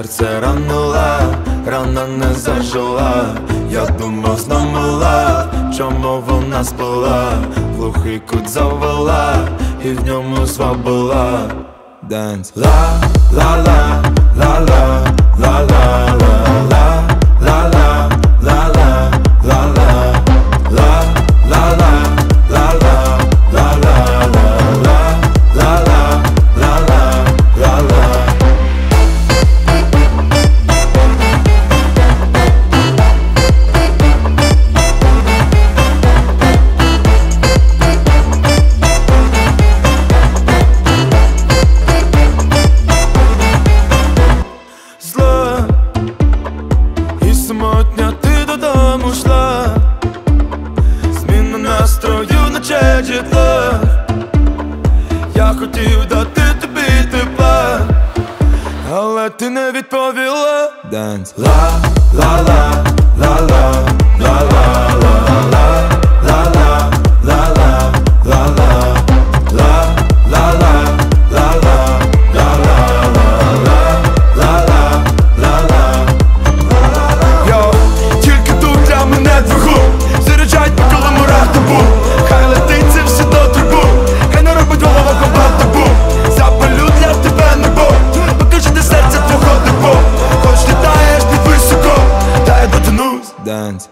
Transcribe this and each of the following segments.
серце ранила, рана не зажила. Я думав, знов мила, чому вона спала. Глухий кут завела, і в ньому звабила. Денс. Ла-ла-ла, ла-ла, ла-ла, ла-ла, ла-ла, ла-ла, ла-ла, ла-ла-ла, ла-ла, ла-ла, ла-ла, ла-ла, ла-ла, ла-ла. Самотня ти додому йшла, зміна настрою наче джетлаг. Я хотів дати тобі тепла, але ти не відповіла. Денс. Ла-ла-ла, ла-ла, ла-ла, ла-ла, ла-ла, ла-ла, ла-ла, ла-ла-ла, ла-ла, ла-ла, ла-ла, ла-ла. Йо, тільки тут для мене двигун. Заряджать по коли мурах табу. Хай летить це все до трибун. Хай не робить голова комбат табу. Запалю для тебе небо. Покажи, де серце твого депо. Хоч літаєш ти високо, та я дотянусь. Денс.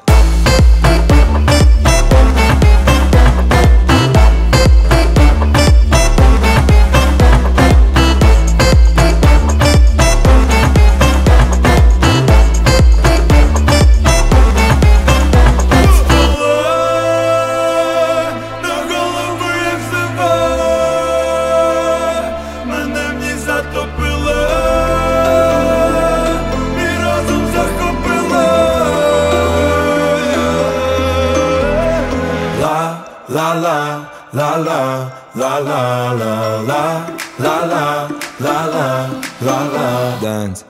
La la la la la la la la la la la la la la. Dance.